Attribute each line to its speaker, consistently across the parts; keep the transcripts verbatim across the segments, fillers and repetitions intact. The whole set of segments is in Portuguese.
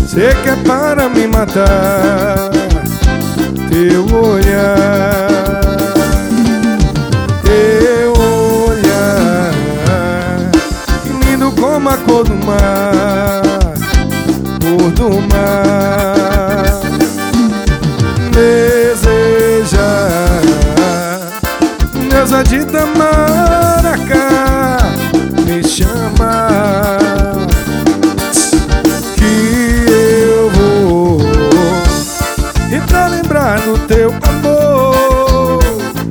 Speaker 1: Cê quer para me matar, teu olhar, teu olhar, lindo como a cor do mar, cor do mar. Desejar, deusa de Itamaracá, me chama que eu vou, e pra lembrar do teu amor,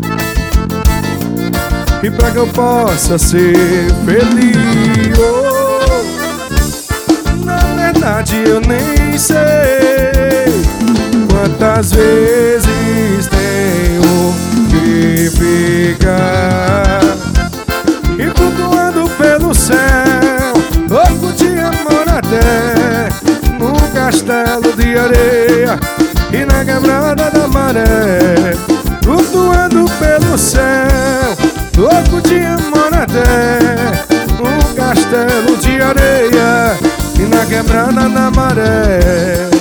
Speaker 1: e pra que eu possa ser feliz. Oh, na verdade eu nem sei quantas vezes tenho que ficar e flutuando pelo céu, louco de amor até num castelo de areia e na quebrada da maré. Flutuando pelo céu, louco de amor até num castelo de areia e na quebrada da maré.